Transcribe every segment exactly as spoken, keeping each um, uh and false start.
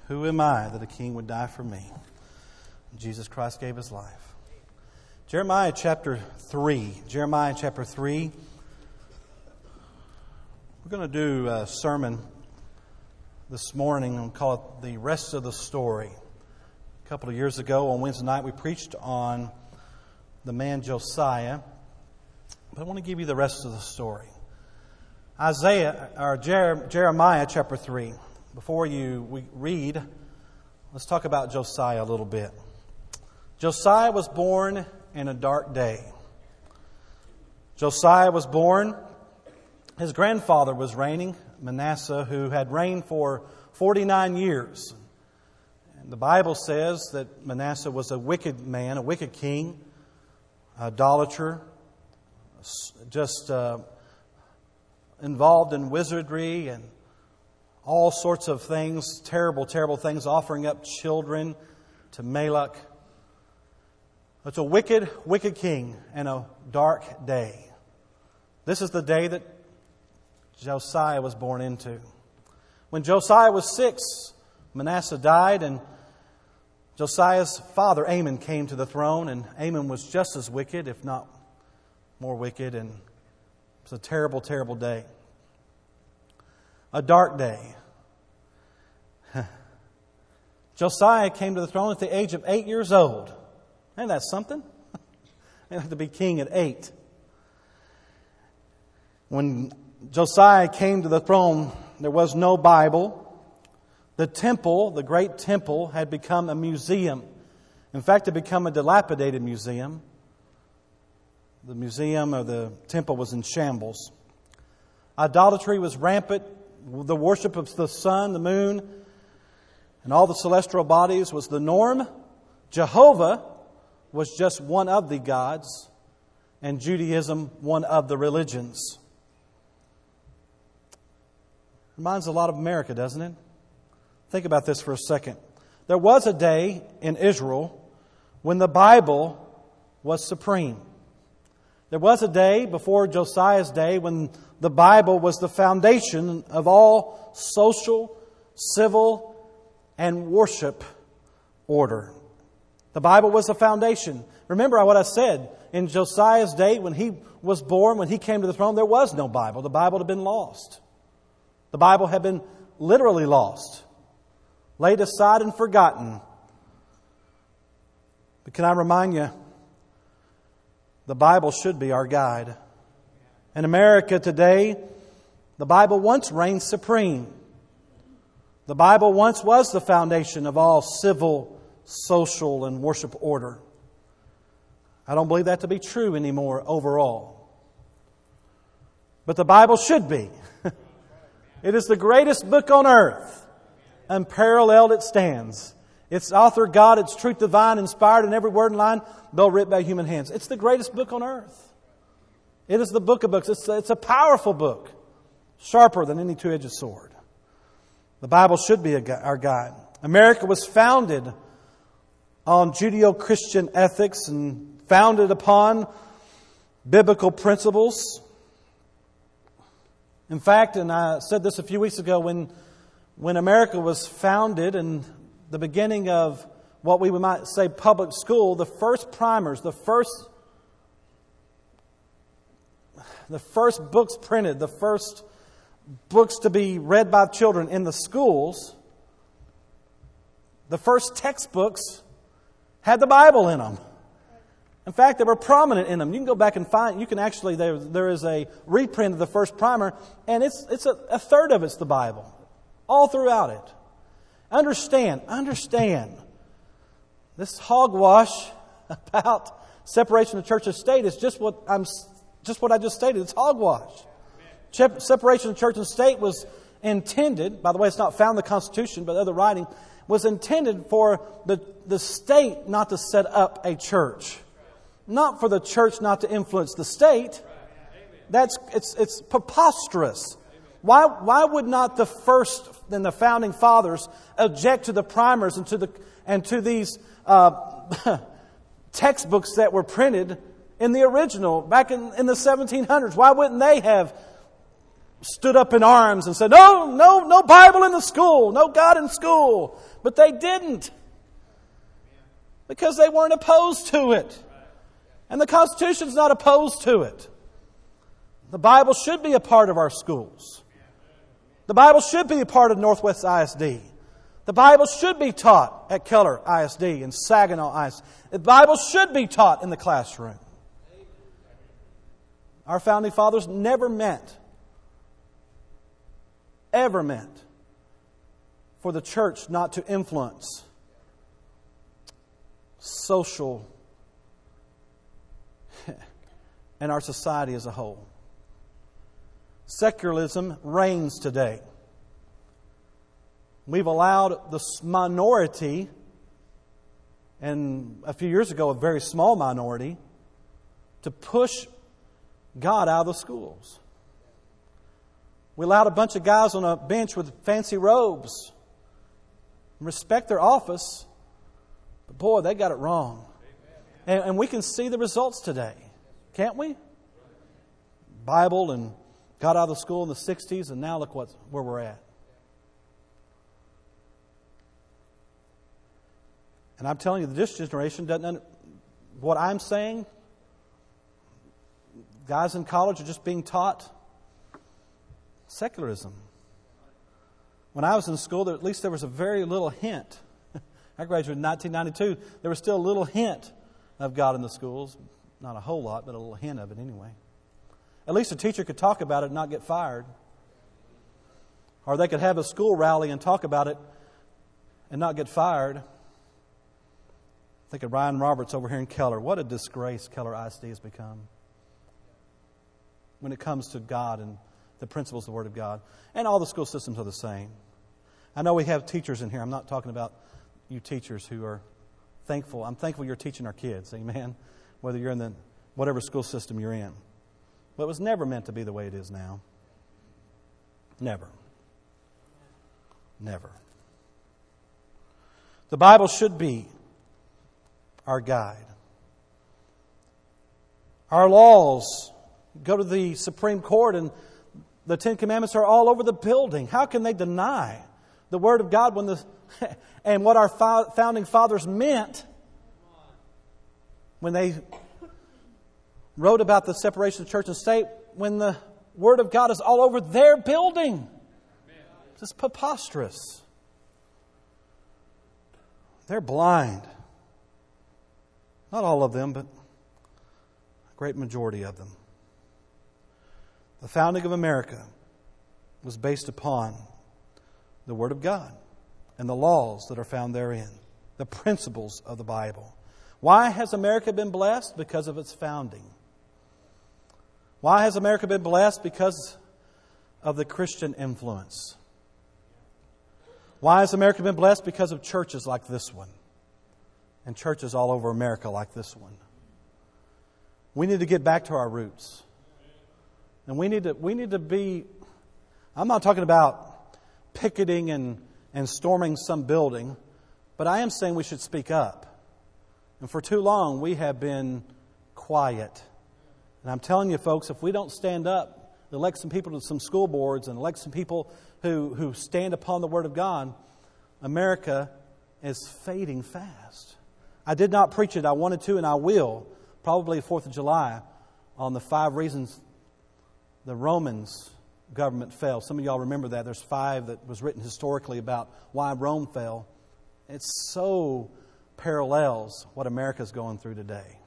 Who am I that a king would die for me? Jesus Christ gave his life. Jeremiah chapter three. Jeremiah chapter three. We're going to do a sermon this morning and call it The Rest of the Story. A couple of years ago on Wednesday night we preached on the man Josiah. But I want to give you the rest of the story. Isaiah or Jer- Jeremiah chapter three. Before you we read, let's talk about Josiah a little bit. Josiah was born in a dark day. Josiah was born, his grandfather was reigning, Manasseh, who had reigned for forty-nine years. And the Bible says that Manasseh was a wicked man, a wicked king, idolater, just uh, involved in wizardry and all sorts of things, terrible, terrible things, offering up children to Moloch. It's a wicked, wicked king and a dark day. This is the day that Josiah was born into. When Josiah was six, Manasseh died, and Josiah's father, Amon, came to the throne, and Amon was just as wicked, if not more wicked, and it was a terrible, terrible day. A dark day. Josiah came to the throne at the age of eight years old. Ain't that something? He had to be king at eight. When Josiah came to the throne, there was no Bible. The temple, the great temple, had become a museum. In fact, it had become a dilapidated museum. The museum or the temple was in shambles. Idolatry was rampant. The worship of the sun, the moon, and all the celestial bodies was the norm. Jehovah was just one of the gods, and Judaism one of the religions. Reminds a lot of America, doesn't it? Think about this for a second. There was a day in Israel when the Bible was supreme. There was a day before Josiah's day when the Bible was the foundation of all social, civil, and worship order. The Bible was the foundation. Remember what I said. In Josiah's day, when he was born, when he came to the throne, there was no Bible. The Bible had been lost. The Bible had been literally lost, laid aside and forgotten. But can I remind you, the Bible should be our guide. In America today, the Bible once reigned supreme. The Bible once was the foundation of all civil, social, and worship order. I don't believe that to be true anymore overall. But the Bible should be. It is the greatest book on earth. Unparalleled it stands. Its author, God, its truth divine, inspired in every word and line, though written by human hands. It's the greatest book on earth. It is the book of books. It's, it's a powerful book, sharper than any two-edged sword. The Bible should be a, our guide. America was founded on Judeo-Christian ethics and founded upon biblical principles. In fact, and I said this a few weeks ago, when, when America was founded and the beginning of what we might say public school, the first primers, the first the first books printed, the first books to be read by children in the schools, the first textbooks had the Bible in them. In fact, they were prominent in them. You can go back and find, you can actually, there, there is a reprint of the first primer, and it's, it's a, a third of it's the Bible, all throughout it. Understand, understand, this hogwash about separation of church and state is just what I'm, just what I just stated. It's hogwash. Separation of church and state was intended, by the way, it's not found in the Constitution, but other writing, was intended for the, the state not to set up a church. Not for the church not to influence the state. That's it's it's preposterous. Why why would not the first and the founding fathers object to the primers and to the and to these uh, textbooks that were printed in the original back in, in the seventeen hundreds? Why wouldn't they have stood up in arms and said, no, no, no Bible in the school, no God in school. But they didn't. Because they weren't opposed to it. And the Constitution's not opposed to it. The Bible should be a part of our schools. The Bible should be a part of Northwest I S D. The Bible should be taught at Keller I S D and Saginaw I S D. The Bible should be taught in the classroom. Our founding fathers never meant, ever meant, for the church not to influence social and our society as a whole. Secularism reigns today. We've allowed the minority, and a few years ago a very small minority, to push God out of the schools. We allowed a bunch of guys on a bench with fancy robes. Respect their office, but boy, they got it wrong. And, and we can see the results today, can't we? Bible and got out of the school in the sixties, and now look what, where we're at. And I'm telling you, this generation doesn't. What I'm saying, guys in college are just being taught secularism. When I was in school, there, at least there was a very little hint. I graduated in nineteen ninety-two. There was still a little hint of God in the schools. Not a whole lot, but a little hint of it anyway. At least a teacher could talk about it and not get fired. Or they could have a school rally and talk about it and not get fired. Think of Ryan Roberts over here in Keller. What a disgrace Keller I S D has become when it comes to God and the principles of the Word of God. And all the school systems are the same. I know we have teachers in here. I'm not talking about you teachers who are thankful. I'm thankful you're teaching our kids. Amen. Whether you're in the whatever school system you're in. But it was never meant to be the way it is now. Never. Never. The Bible should be our guide. Our laws go to the Supreme Court and the Ten Commandments are all over the building. How can they deny the Word of God when the and what our founding fathers meant when they wrote about the separation of church and state, when the Word of God is all over their building? It's just preposterous. They're blind. Not all of them, but a great majority of them. The founding of America was based upon the Word of God and the laws that are found therein, the principles of the Bible. Why has America been blessed? Because of its founding. Why has America been blessed? Because of the Christian influence. Why has America been blessed? Because of churches like this one. And churches all over America like this one. We need to get back to our roots. And we need to we need to be, I'm not talking about picketing and, and storming some building, but I am saying we should speak up. And for too long we have been quiet. And I'm telling you folks, if we don't stand up, elect some people to some school boards and elect some people who, who stand upon the Word of God, America is fading fast. I did not preach it. I wanted to and I will, probably fourth of July, on the five reasons the Romans government fell. Some of y'all remember that. There's five that was written historically about why Rome fell. It so parallels what America's going through today.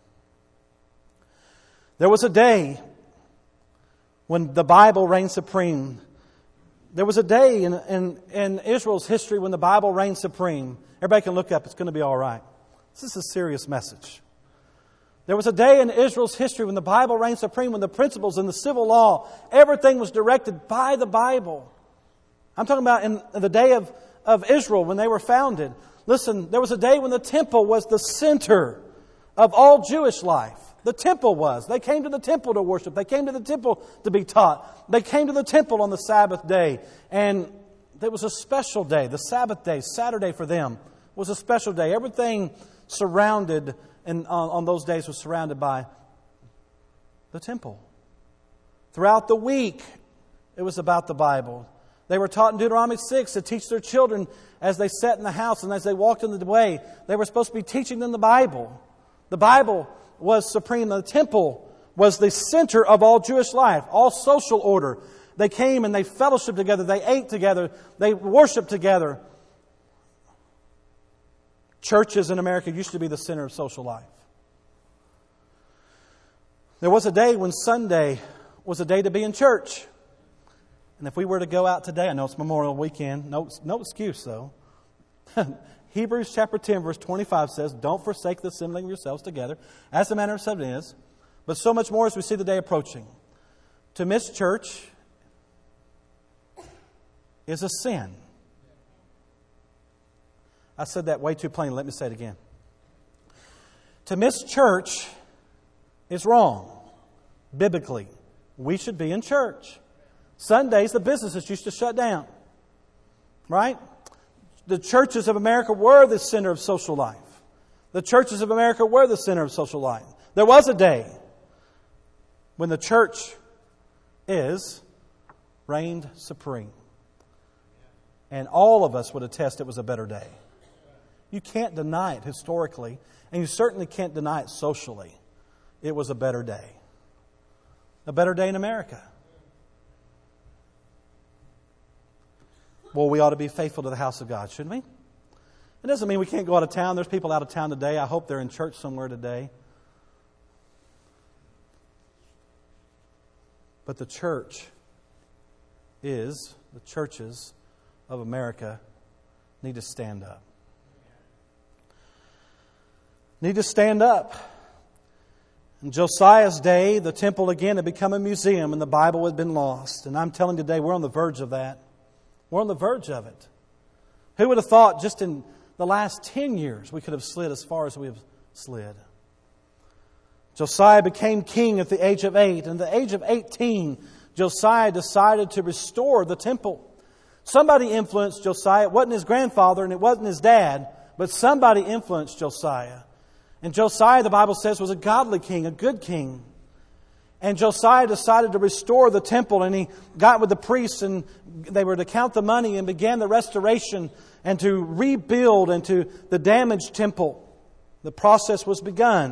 There was a day when the Bible reigned supreme. There was a day in, in, in Israel's history when the Bible reigned supreme. Everybody can look up. It's going to be all right. This is a serious message. There was a day in Israel's history when the Bible reigned supreme, when the principles in the civil law, everything was directed by the Bible. I'm talking about in the day of, of Israel when they were founded. Listen, there was a day when the temple was the center of all Jewish life. The temple was. They came to the temple to worship. They came to the temple to be taught. They came to the temple on the Sabbath day. And there was a special day. The Sabbath day, Saturday for them, was a special day. Everything surrounded and on, on those days was surrounded by the temple. Throughout the week, It was about the Bible. They were taught in Deuteronomy six to teach their children as they sat in the house and as they walked in the way. They were supposed to be teaching them the Bible. The Bible was supreme. The temple was the center of all Jewish life, all social order. They came and they fellowshiped together. They ate together. They worshiped together. Churches in America used to be the center of social life. There was a day when Sunday was a day to be in church. And if we were to go out today, I know it's Memorial Weekend, no, no excuse though. Hebrews chapter ten verse twenty-five says, don't forsake the assembling of yourselves together, as the manner of some is, but so much more as we see the day approaching. To miss church is a sin. I said that way too plain. Let me say it again. To miss church is wrong. Biblically, we should be in church. Sundays, the businesses used to shut down. Right? The churches of America were the center of social life. The churches of America were the center of social life. There was a day when the church is reigned supreme. And all of us would attest it was a better day. You can't deny it historically, and you certainly can't deny it socially. It was a better day. A better day in America. Well, we ought to be faithful to the house of God, shouldn't we? It doesn't mean we can't go out of town. There's people out of town today. I hope they're in church somewhere today. But the church is, the churches of America need to stand up. Need to stand up. In Josiah's day, the temple again had become a museum and the Bible had been lost. And I'm telling you today, we're on the verge of that. We're on the verge of it. Who would have thought just in the last ten years we could have slid as far as we have slid? Josiah became king at the age of eight. And at the age of eighteen, Josiah decided to restore the temple. Somebody influenced Josiah. It wasn't his grandfather and it wasn't his dad, but somebody influenced Josiah. And Josiah, the Bible says, was a godly king, a good king. And Josiah decided to restore the temple, and he got with the priests and they were to count the money and began the restoration and to rebuild into the damaged temple. The process was begun.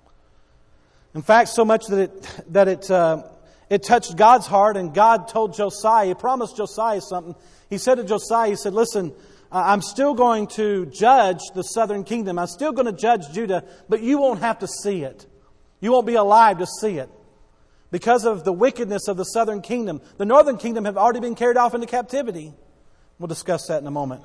In fact, so much that it that it uh, it touched God's heart, and God told Josiah, He promised Josiah something. He said to Josiah, He said, listen, I'm still going to judge the southern kingdom. I'm still going to judge Judah, but you won't have to see it. You won't be alive to see it. Because of the wickedness of the southern kingdom. The northern kingdom have already been carried off into captivity. We'll discuss that in a moment.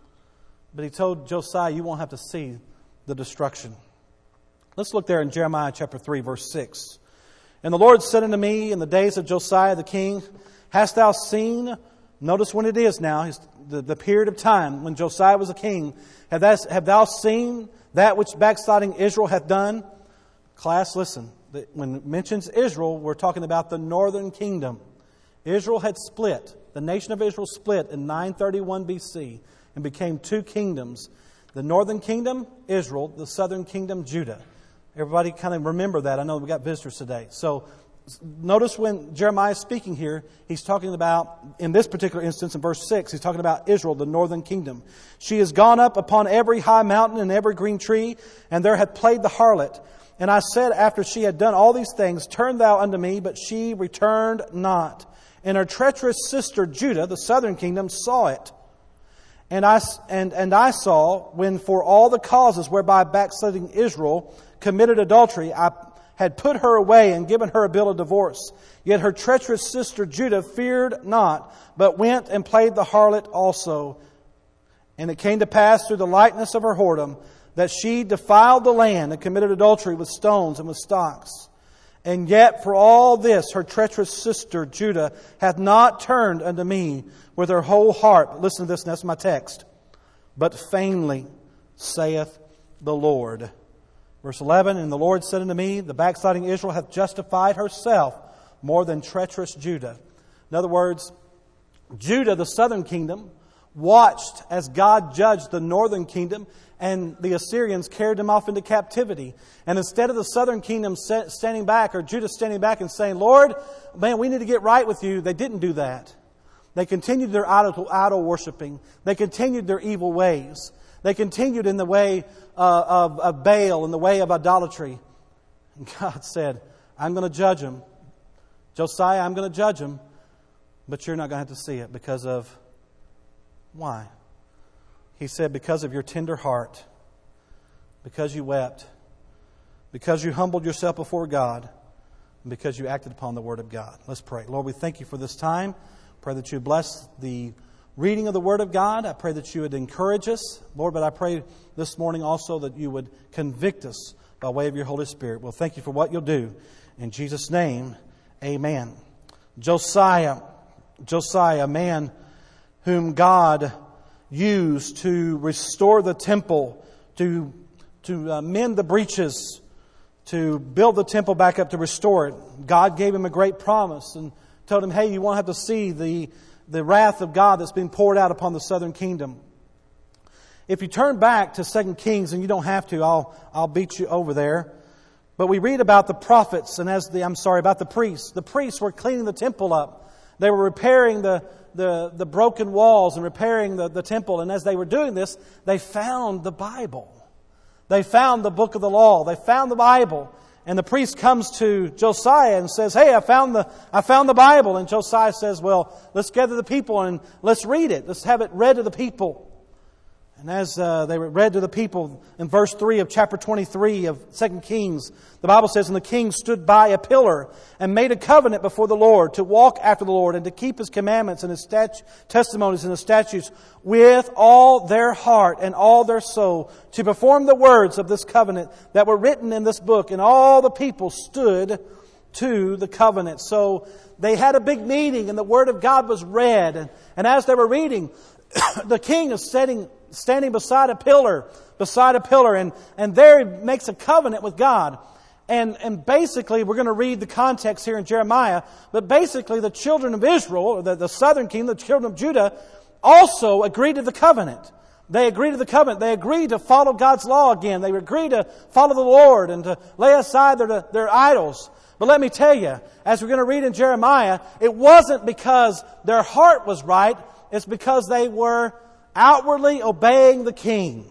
But he told Josiah, you won't have to see the destruction. Let's look there in Jeremiah chapter three, verse six. And the Lord said unto me in the days of Josiah the king, hast thou seen, notice when it is now, the, the period of time when Josiah was a king, have thou, have thou seen that which backsliding Israel hath done? Class, listen. When it mentions Israel, we're talking about the northern kingdom. Israel had split. The nation of Israel split in nine thirty-one B C and became two kingdoms. The northern kingdom, Israel. The southern kingdom, Judah. Everybody kind of remember that. I know we got visitors today. So notice when Jeremiah is speaking here, he's talking about, in this particular instance, in verse six, he's talking about Israel, the northern kingdom. She has gone up upon every high mountain and every green tree, and there hath played the harlot. And I said, after she had done all these things, turn thou unto me, but she returned not. And her treacherous sister Judah, the southern kingdom, saw it. And I, and, and I saw, when for all the causes whereby backsliding Israel committed adultery, I had put her away and given her a bill of divorce. Yet her treacherous sister Judah feared not, but went and played the harlot also. And it came to pass through the likeness of her whoredom, that she defiled the land and committed adultery with stones and with stocks. And yet for all this her treacherous sister Judah hath not turned unto me with her whole heart. Listen to this, and that's my text. But vainly, saith the Lord. Verse eleven, and the Lord said unto me, the backsliding Israel hath justified herself more than treacherous Judah. In other words, Judah, the southern kingdom, watched as God judged the northern kingdom, and the Assyrians carried them off into captivity. And instead of the southern kingdom standing back, or Judah standing back and saying, Lord, man, we need to get right with you, they didn't do that. They continued their idol, idol worshiping. They continued their evil ways. They continued in the way uh, of, of Baal, in the way of idolatry. And God said, I'm going to judge them. Josiah, I'm going to judge them. But you're not going to have to see it because of... Why? He said, because of your tender heart. Because you wept. Because you humbled yourself before God. And because you acted upon the Word of God. Let's pray. Lord, we thank you for this time. Pray that you bless the reading of the Word of God. I pray that you would encourage us. Lord, but I pray this morning also that you would convict us by way of your Holy Spirit. Well, thank you for what you'll do. In Jesus' name, amen. Josiah, Josiah, a man whom God used to restore the temple, to, to uh, mend the breaches, to build the temple back up, to restore it. God gave him a great promise and told him, hey, you won't have to see the, the wrath of God that's being poured out upon the southern kingdom. If you turn back to Second Kings, and you don't have to, I'll, I'll beat you over there. But we read about the prophets, and as the, I'm sorry, about the priests. The priests were cleaning the temple up. They were repairing the, the, the broken walls and repairing the, the temple. And as they were doing this, they found the Bible. They found the book of the law. They found the Bible. And the priest comes to Josiah and says, hey, I found the I found the Bible. And Josiah says, well, let's gather the people and let's read it. Let's have it read to the people. And as uh, they were read to the people, in verse three of chapter twenty-three of Second Kings, the Bible says, and the king stood by a pillar and made a covenant before the Lord to walk after the Lord and to keep His commandments and His stat- testimonies and His statutes with all their heart and all their soul, to perform the words of this covenant that were written in this book. And all the people stood to the covenant. So they had a big meeting and the Word of God was read. And, and as they were reading, the king is sitting, standing beside a pillar, beside a pillar, and, and there he makes a covenant with God. And, and basically, we're going to read the context here in Jeremiah, but basically the children of Israel, or the, the southern kingdom, the children of Judah, also agreed to the covenant. They agreed to the covenant. They agreed to follow God's law again. They agreed to follow the Lord and to lay aside their, their idols. But let me tell you, as we're going to read in Jeremiah, it wasn't because their heart was right. It's because they were outwardly obeying the king.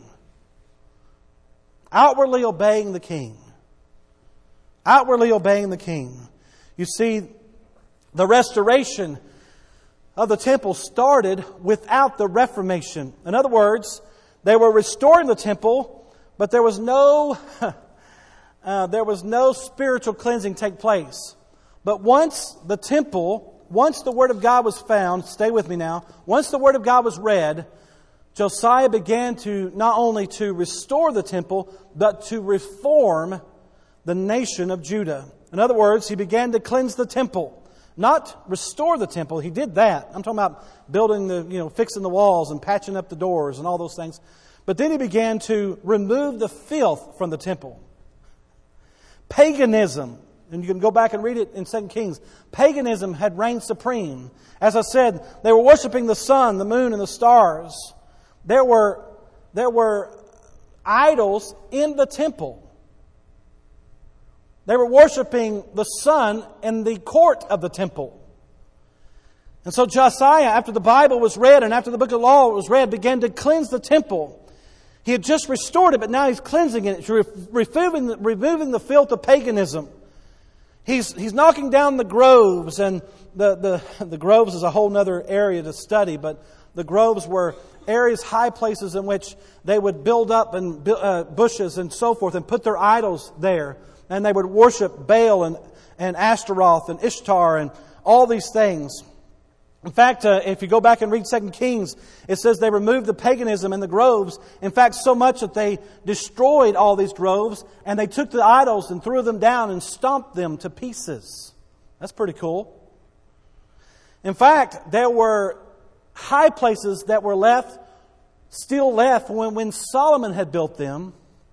Outwardly obeying the king. Outwardly obeying the king. You see, the restoration of the temple started without the Reformation. In other words, they were restoring the temple, but there was no, uh, there was no spiritual cleansing take place. But once the temple... Once the Word of God was found, stay with me now, once the Word of God was read, Josiah began to not only to restore the temple, but to reform the nation of Judah. In other words, he began to cleanse the temple. Not restore the temple, he did that. I'm talking about building the, you know, fixing the walls and patching up the doors and all those things. But then he began to remove the filth from the temple. Paganism. And you can go back and read it in Second Kings. Paganism had reigned supreme. As I said, they were worshiping the sun, the moon, and the stars. There were, there were idols in the temple. They were worshiping the sun in the court of the temple. And so Josiah, after the Bible was read and after the book of the law was read, began to cleanse the temple. He had just restored it, but now he's cleansing it. He's removing, removing the filth of paganism. He's he's knocking down the groves, and the, the, the groves is a whole other area to study, but the groves were areas, high places in which they would build up and uh, bushes and so forth and put their idols there. And they would worship Baal and, and Ashtaroth and Ishtar and all these things. In fact, uh, if you go back and read Second Kings, it says they removed the paganism in the groves. In fact, so much that they destroyed all these groves and they took the idols and threw them down and stomped them to pieces. That's pretty cool. In fact, there were high places that were left, still left when, when Solomon had built them.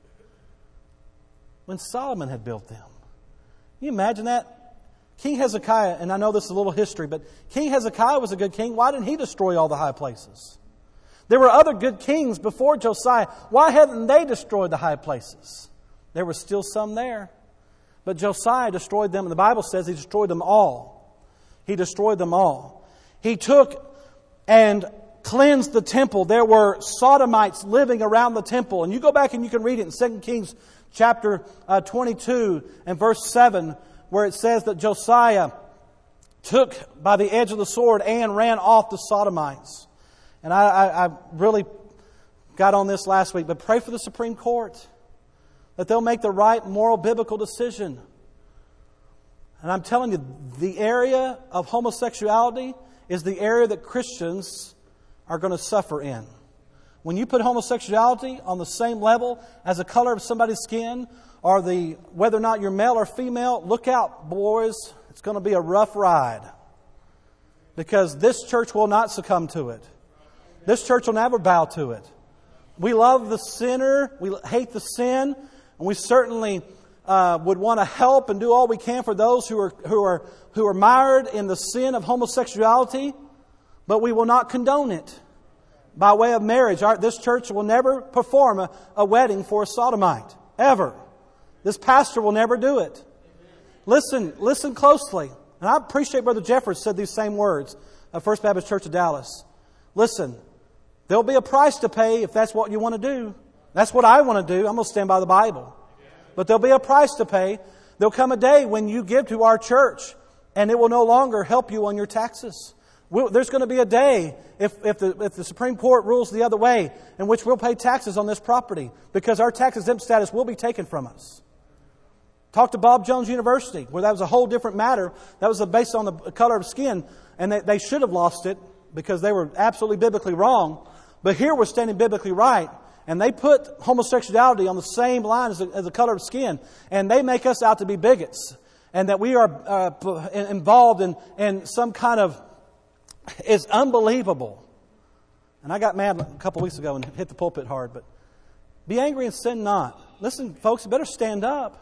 When Solomon had built them. Can you imagine that? King Hezekiah, and I know this is a little history, but King Hezekiah was a good king. Why didn't he destroy all the high places? There were other good kings before Josiah. Why hadn't they destroyed the high places? There were still some there. But Josiah destroyed them. And the Bible says he destroyed them all. He destroyed them all. He took and cleansed the temple. There were sodomites living around the temple. And you go back and you can read it in Second Kings chapter uh, twenty-two and verse seven, where it says that Josiah took by the edge of the sword and ran off the sodomites. And I, I, I really got on this last week, but pray for the Supreme Court that they'll make the right moral biblical decision. And I'm telling you, the area of homosexuality is the area that Christians are going to suffer in. When you put homosexuality on the same level as the color of somebody's skin or the whether or not you're male or female, look out, boys. It's going to be a rough ride. Because this church will not succumb to it. This church will never bow to it. We love the sinner. We hate the sin. And we certainly uh, would want to help and do all we can for those who are who are who are mired in the sin of homosexuality. But we will not condone it by way of marriage. Our, this church will never perform a, a wedding for a sodomite. Ever. This pastor will never do it. Listen, listen closely. And I appreciate Brother Jeffers said these same words at First Baptist Church of Dallas. Listen, there'll be a price to pay if that's what you want to do. That's what I want to do. I'm going to stand by the Bible. But there'll be a price to pay. There'll come a day when you give to our church and it will no longer help you on your taxes. We'll, there's going to be a day, if, if, the, if the Supreme Court rules the other way, in which we'll pay taxes on this property because our tax exempt status will be taken from us. Talk to Bob Jones University, where that was a whole different matter. That was based on the color of skin, and they, they should have lost it because they were absolutely biblically wrong. But here we're standing biblically right, and they put homosexuality on the same line as the, as the color of skin, and they make us out to be bigots, and that we are uh, involved in, in some kind of... It's unbelievable. And I got mad a couple weeks ago and hit the pulpit hard, but be angry and sin not. Listen, folks, you better stand up.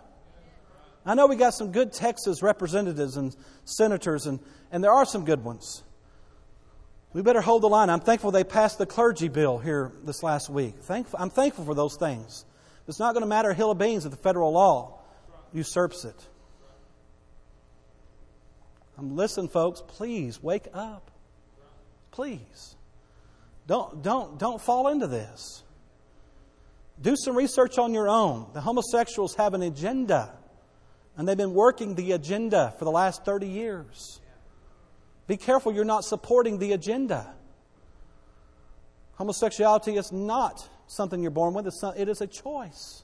I know we got some good Texas representatives and senators, and, and there are some good ones. We better hold the line. I'm thankful they passed the clergy bill here this last week. Thankful, I'm thankful for those things. It's not going to matter a hill of beans if the federal law usurps it. Um, listen, folks, please wake up. Please. Don't, don't, don't fall into this. Do some research on your own. The homosexuals have an agenda. And they've been working the agenda for the last thirty years. Be careful you're not supporting the agenda. Homosexuality is not something you're born with. It's not, it is a choice.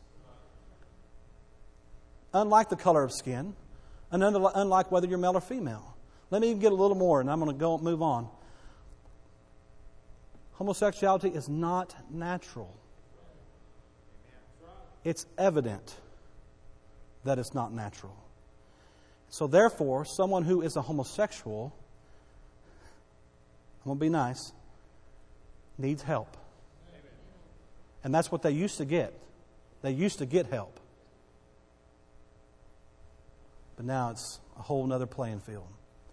Unlike the color of skin, and unlike whether you're male or female. Let me even get a little more, and I'm going to go move on. Homosexuality is not natural. It's evident that it's not natural. So therefore, someone who is a homosexual, I'm going to be nice, needs help. And that's what they used to get. They used to get help. But now it's a whole other playing field.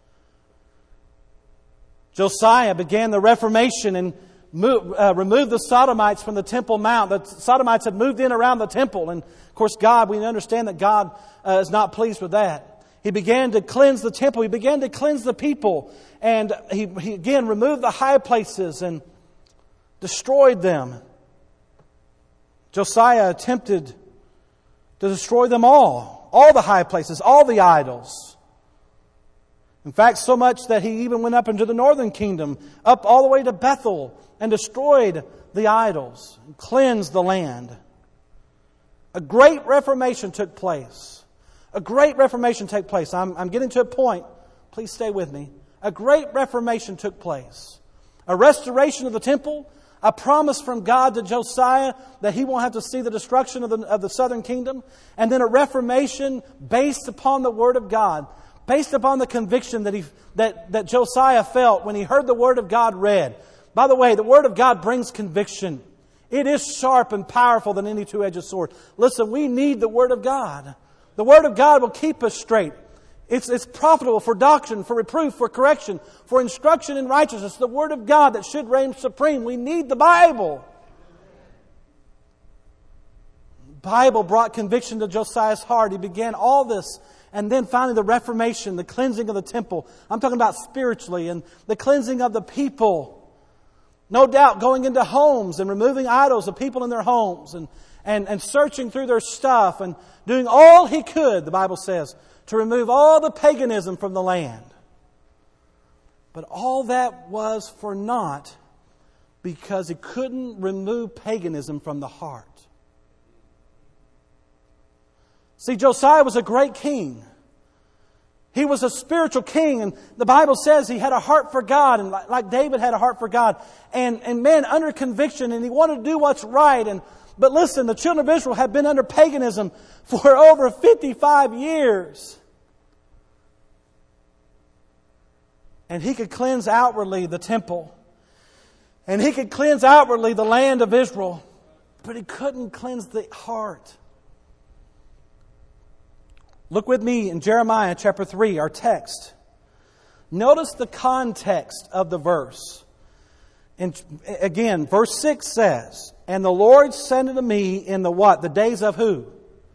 Josiah began the Reformation and moved, uh, removed the Sodomites from the Temple Mount. The Sodomites had moved in around the temple. And of course, God, we understand that God uh, is not pleased with that. He began to cleanse the temple. He began to cleanse the people. And he, he again removed the high places and destroyed them. Josiah attempted to destroy them all. All the high places, all the idols. In fact, so much that he even went up into the northern kingdom, up all the way to Bethel, and destroyed the idols, and cleansed the land. A great reformation took place. A great reformation took place. I'm, I'm getting to a point. Please stay with me. A great reformation took place. A restoration of the temple. A promise from God to Josiah that he won't have to see the destruction of the, of the southern kingdom. And then a reformation based upon the Word of God. Based upon the conviction that, he, that, that Josiah felt when he heard the Word of God read. By the way, the Word of God brings conviction. It is sharp and powerful than any two-edged sword. Listen, we need the Word of God. The Word of God will keep us straight. It's, it's profitable for doctrine, for reproof, for correction, for instruction in righteousness. The Word of God that should reign supreme. We need the Bible. The Bible brought conviction to Josiah's heart. He began all this. And then finally the Reformation, the cleansing of the temple. I'm talking about spiritually. And the cleansing of the people. No doubt going into homes and removing idols of people in their homes. And, and, and searching through their stuff. And doing all he could, the Bible says, to remove all the paganism from the land. But all that was for naught because he couldn't remove paganism from the heart. See, Josiah was a great king. He was a spiritual king, and the Bible says he had a heart for God, and like, like David had a heart for God. And, and man, under conviction, and he wanted to do what's right. And But listen, the children of Israel had been under paganism for over fifty-five years. And he could cleanse outwardly the temple. And he could cleanse outwardly the land of Israel. But he couldn't cleanse the heart. Look with me in Jeremiah chapter three, our text. Notice the context of the verse. And again, verse six says, "And the Lord sent unto me in the what? The days of who?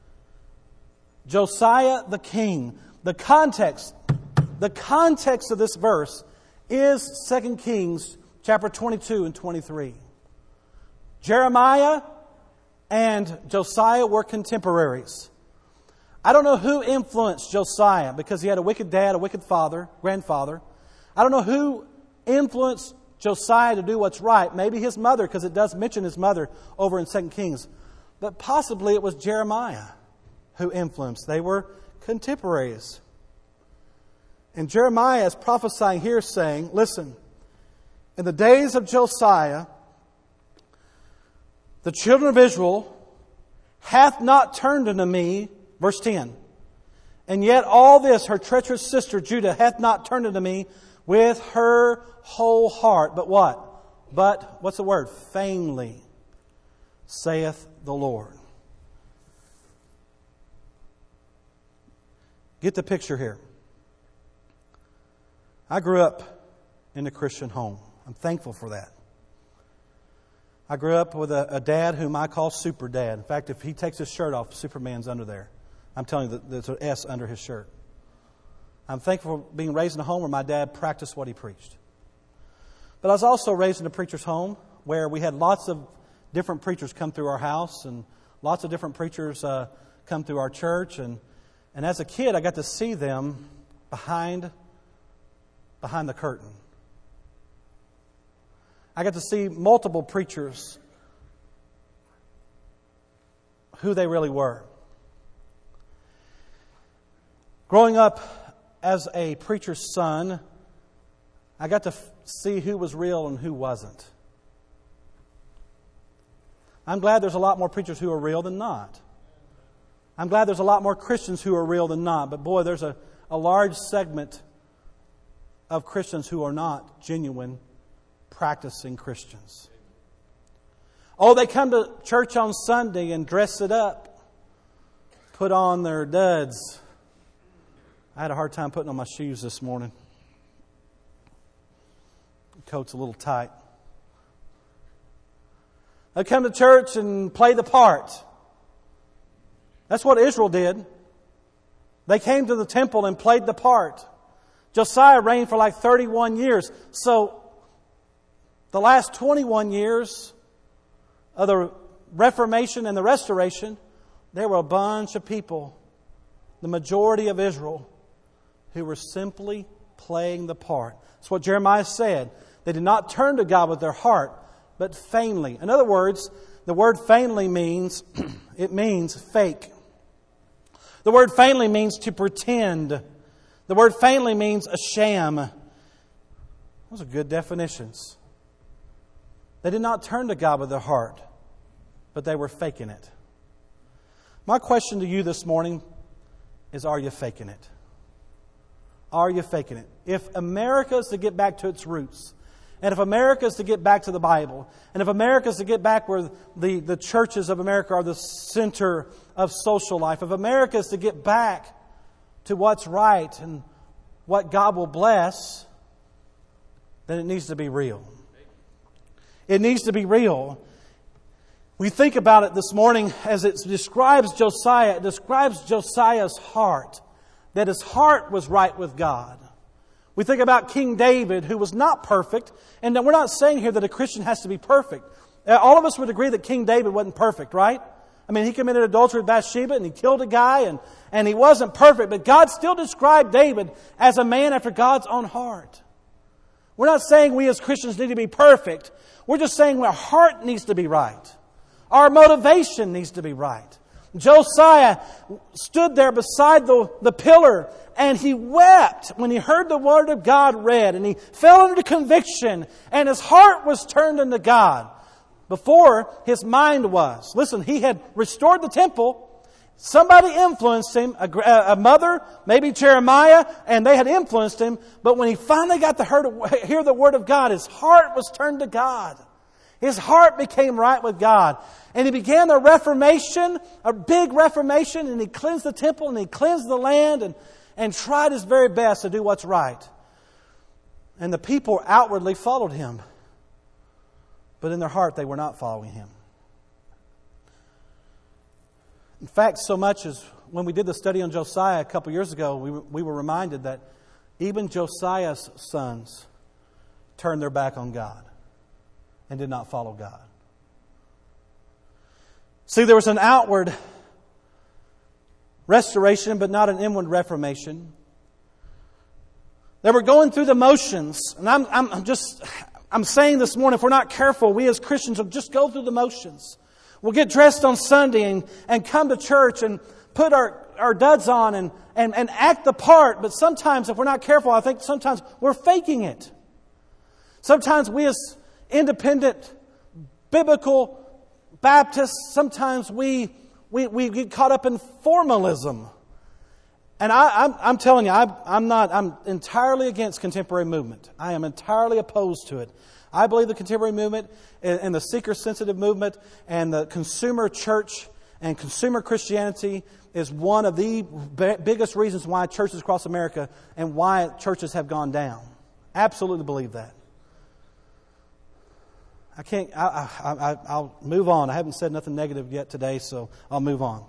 Josiah the king." The context, the context of this verse is Second Kings chapter twenty-two and twenty-three. Jeremiah and Josiah were contemporaries. I don't know who influenced Josiah because he had a wicked dad, a wicked father, grandfather. I don't know who influenced Josiah to do what's right. Maybe his mother, because it does mention his mother over in Second Kings. But possibly it was Jeremiah who influenced. They were contemporaries. And Jeremiah is prophesying here saying, listen, in the days of Josiah, the children of Israel hath not turned unto me, verse ten, and yet all this her treacherous sister Judah hath not turned unto me with her whole heart. But what? But, what's the word? Vainly, saith the Lord. Get the picture here. I grew up in a Christian home. I'm thankful for that. I grew up with a, a dad whom I call Super Dad. In fact, if he takes his shirt off, Superman's under there. I'm telling you, there's an S under his shirt. I'm thankful for being raised in a home where my dad practiced what he preached. But I was also raised in a preacher's home where we had lots of different preachers come through our house and lots of different preachers uh, come through our church. And, and as a kid, I got to see them behind, behind the curtain. I got to see multiple preachers, who they really were. Growing up as a preacher's son, I got to f- see who was real and who wasn't. I'm glad there's a lot more preachers who are real than not. I'm glad there's a lot more Christians who are real than not. But boy, there's a, a large segment of Christians who are not genuine, practicing Christians. Oh, they come to church on Sunday and dress it up, put on their duds. I had a hard time putting on my shoes this morning. The coat's a little tight. They come to church and play the part. That's what Israel did. They came to the temple and played the part. Josiah reigned for like thirty-one years. So the last twenty-one years of the Reformation and the Restoration, there were a bunch of people, the majority of Israel, who were simply playing the part. That's what Jeremiah said. They did not turn to God with their heart, but feignedly. In other words, the word feignedly means, it means fake. The word feignedly means to pretend. The word feignedly means a sham. Those are good definitions. They did not turn to God with their heart, but they were faking it. My question to you this morning is, are you faking it? Are you faking it? If America is to get back to its roots, and if America is to get back to the Bible, and if America is to get back where the, the churches of America are the center of social life, if America is to get back to what's right and what God will bless, then it needs to be real. It needs to be real. We think about it this morning as it describes Josiah. It describes Josiah's heart, that his heart was right with God. We think about King David, who was not perfect. And we're not saying here that a Christian has to be perfect. All of us would agree that King David wasn't perfect, right? I mean, he committed adultery with Bathsheba and he killed a guy and, and he wasn't perfect. But God still described David as a man after God's own heart. We're not saying we as Christians need to be perfect. We're just saying our heart needs to be right. Our motivation needs to be right. Josiah stood there beside the, the pillar and he wept when he heard the Word of God read, and he fell under conviction and his heart was turned unto God before his mind was. Listen, he had restored the temple. Somebody influenced him, a, a mother, maybe Jeremiah, and they had influenced him. But when he finally got to hear the Word of God, his heart was turned to God. His heart became right with God. And he began a reformation, a big reformation, and he cleansed the temple and he cleansed the land and, and tried his very best to do what's right. And the people outwardly followed him. But in their heart, they were not following him. In fact, so much as when we did the study on Josiah a couple years ago, we, we were reminded that even Josiah's sons turned their back on God and did not follow God. See, there was an outward restoration, but not an inward reformation. They were going through the motions. And I'm, I'm just, I'm saying this morning, if we're not careful, we as Christians will just go through the motions. We'll get dressed on Sunday and, and come to church and put our, our duds on and, and, and act the part. But sometimes, if we're not careful, I think sometimes we're faking it. Sometimes we as independent, biblical Baptists, sometimes we we, we get caught up in formalism. And I, I'm, I'm telling you, I, I'm not. I'm entirely against contemporary movement. I am entirely opposed to it. I believe the contemporary movement and the seeker-sensitive movement and the consumer church and consumer Christianity is one of the biggest reasons why churches across America and why churches have gone down. Absolutely believe that. I can't. I, I, I, I'll move on. I haven't said nothing negative yet today, so I'll move on.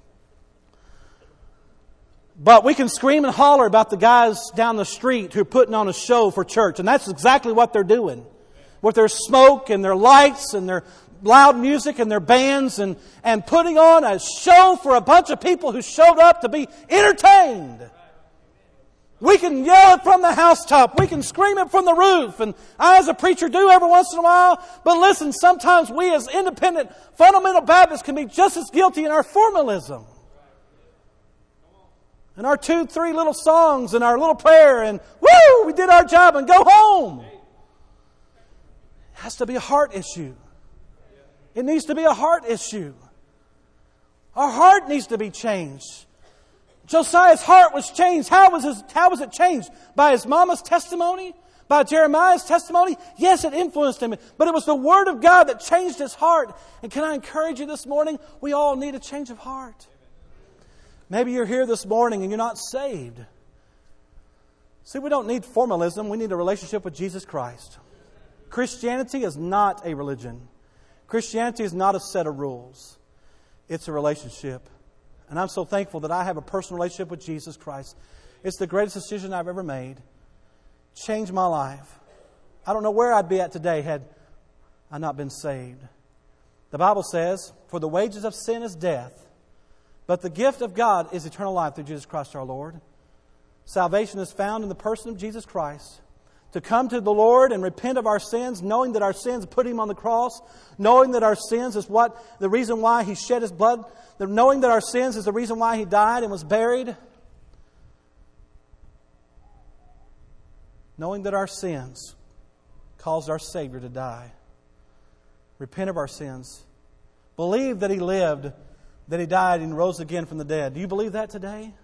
But we can scream and holler about the guys down the street who are putting on a show for church, and that's exactly what they're doing. With their smoke and their lights and their loud music and their bands and, and putting on a show for a bunch of people who showed up to be entertained. We can yell it from the housetop. We can scream it from the roof. And I as a preacher do every once in a while. But listen, sometimes we as independent fundamental Baptists can be just as guilty in our formalism. And our two, three little songs and our little prayer and woo, we did our job and go home. It has to be a heart issue. It needs to be a heart issue. Our heart needs to be changed. Josiah's heart was changed. How was his, how was it changed? By his mama's testimony? By Jeremiah's testimony? Yes, it influenced him. But it was the Word of God that changed his heart. And can I encourage you this morning? We all need a change of heart. Maybe you're here this morning and you're not saved. See, we don't need formalism. We need a relationship with Jesus Christ. Christianity is not a religion. Christianity is not a set of rules. It's a relationship. And I'm so thankful that I have a personal relationship with Jesus Christ. It's the greatest decision I've ever made. Changed my life. I don't know where I'd be at today had I not been saved. The Bible says, for the wages of sin is death, but the gift of God is eternal life through Jesus Christ our Lord. Salvation is found in the person of Jesus Christ. To come to the Lord and repent of our sins, knowing that our sins put Him on the cross, knowing that our sins is what the reason why He shed His blood, knowing that our sins is the reason why He died and was buried, knowing that our sins caused our Savior to die. Repent of our sins. Believe that He lived, that He died and rose again from the dead. Do you believe that today?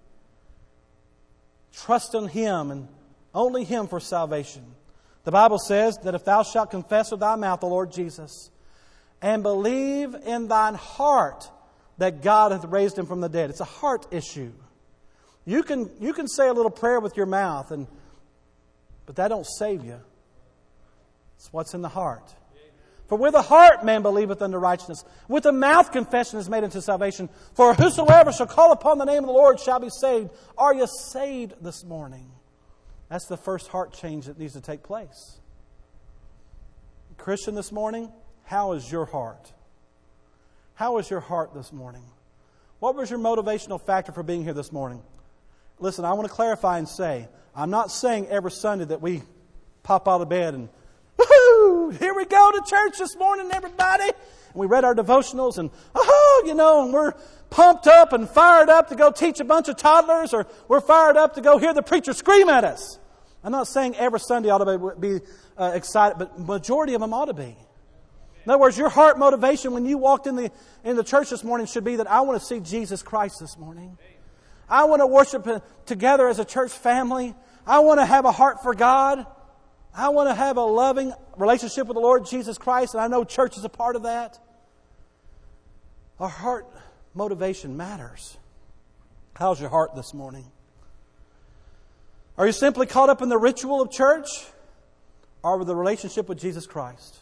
Trust in Him and only Him for salvation. The Bible says that if thou shalt confess with thy mouth the Lord Jesus and believe in thine heart that God hath raised Him from the dead. It's a heart issue. You can, you can say a little prayer with your mouth, and but that don't save you. It's what's in the heart. For with the heart man believeth unto righteousness. With the mouth confession is made unto salvation. For whosoever shall call upon the name of the Lord shall be saved. Are you saved this morning? That's the first heart change that needs to take place. Christian this morning, how is your heart? How is your heart this morning? What was your motivational factor for being here this morning? Listen, I want to clarify and say, I'm not saying every Sunday that we pop out of bed and, woohoo, here we go to church this morning, everybody. And we read our devotionals and, oh, you know, and we're pumped up and fired up to go teach a bunch of toddlers, or we're fired up to go hear the preacher scream at us. I'm not saying every Sunday ought to be, be uh, excited, but majority of them ought to be. In other words, your heart motivation when you walked in the in the church this morning should be that I want to see Jesus Christ this morning. I want to worship together as a church family. I want to have a heart for God. I want to have a loving relationship with the Lord Jesus Christ, and I know church is a part of that. Our heart motivation matters. How's your heart this morning? Are you simply caught up in the ritual of church, or with the relationship with Jesus Christ?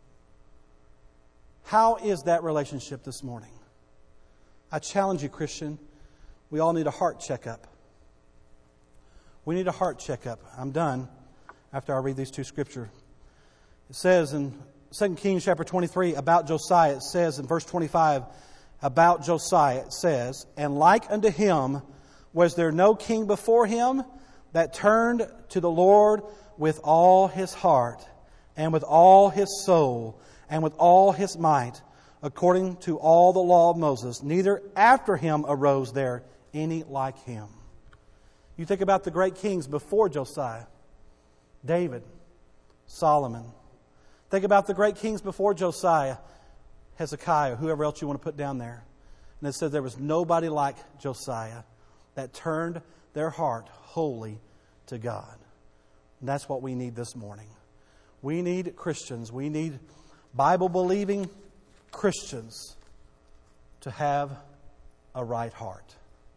How is that relationship this morning? I challenge you, Christian, we all need a heart checkup. We need a heart checkup. I'm done after I read these two scriptures. It says in Second Kings chapter twenty-three about Josiah, it says in verse twenty-five, about Josiah, it says, and like unto him was there no king before him that turned to the Lord with all his heart and with all his soul and with all his might, according to all the law of Moses. Neither after him arose there any like him. You think about the great kings before Josiah. David, Solomon. Think about the great kings before Josiah. Hezekiah, whoever else you want to put down there. And it says there was nobody like Josiah that turned their heart wholly to God. And that's what we need this morning. We need Christians. We need Bible-believing Christians to have a right heart.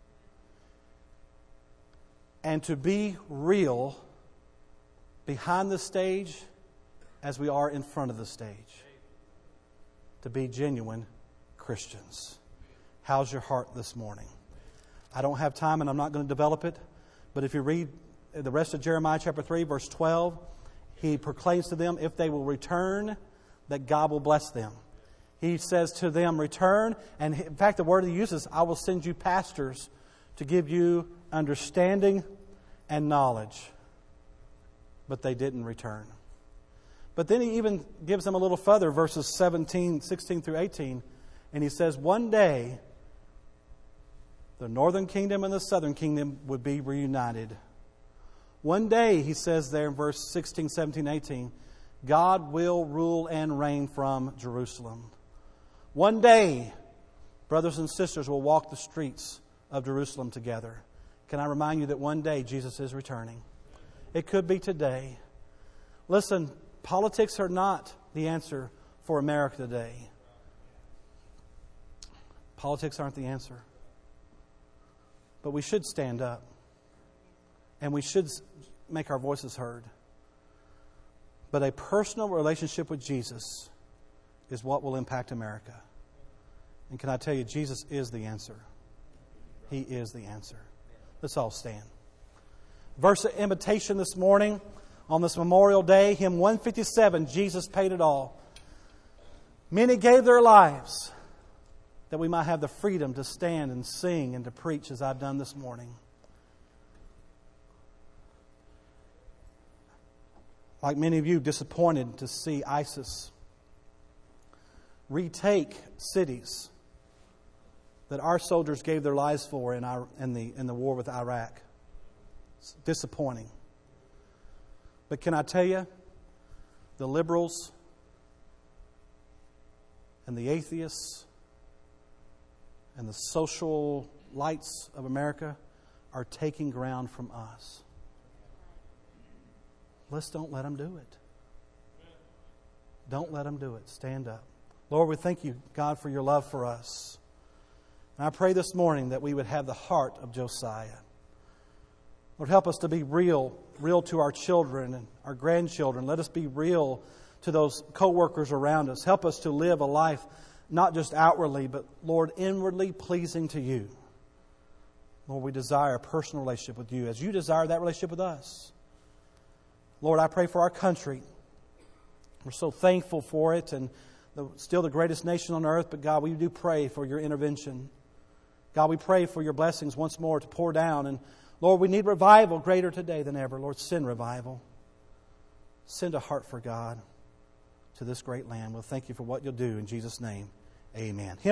And to be real behind the stage as we are in front of the stage. To be genuine Christians. How's your heart this morning? I don't have time and I'm not going to develop it. But if you read the rest of Jeremiah chapter three, verse twelve, he proclaims to them, if they will return, that God will bless them. He says to them, return. And in fact, the word he uses, I will send you pastors to give you understanding and knowledge. But they didn't return. But then he even gives them a little further, verses seventeen, sixteen through eighteen. And he says, one day, the northern kingdom and the southern kingdom would be reunited. One day, he says there in verse sixteen, seventeen, eighteen, God will rule and reign from Jerusalem. One day, brothers and sisters will walk the streets of Jerusalem together. Can I remind you that one day Jesus is returning? It could be today. Listen, politics are not the answer for America today. Politics aren't the answer. But we should stand up. And we should make our voices heard. But a personal relationship with Jesus is what will impact America. And can I tell you, Jesus is the answer. He is the answer. Let's all stand. Verse of invitation this morning on this Memorial Day, hymn one fifty-seven, Jesus paid it all. Many gave their lives that we might have the freedom to stand and sing and to preach as I've done this morning. Like many of you, disappointed to see ISIS retake cities that our soldiers gave their lives for in, our, in, the, in the war with Iraq. It's disappointing. But can I tell you, the liberals and the atheists and the social lights of America are taking ground from us. Let's don't let them do it. Don't let them do it. Stand up. Lord, we thank you, God, for your love for us. And I pray this morning that we would have the heart of Josiah. Lord, help us to be real, real to our children and our grandchildren. Let us be real to those co-workers around us. Help us to live a life not just outwardly, but, Lord, inwardly pleasing to You. Lord, we desire a personal relationship with You as You desire that relationship with us. Lord, I pray for our country. We're so thankful for it, and the, still the greatest nation on earth, but God, we do pray for Your intervention. God, we pray for Your blessings once more to pour down. And Lord, we need revival greater today than ever. Lord, send revival. Send a heart for God to this great land. We'll thank You for what You'll do in Jesus' name. Amen. Hymn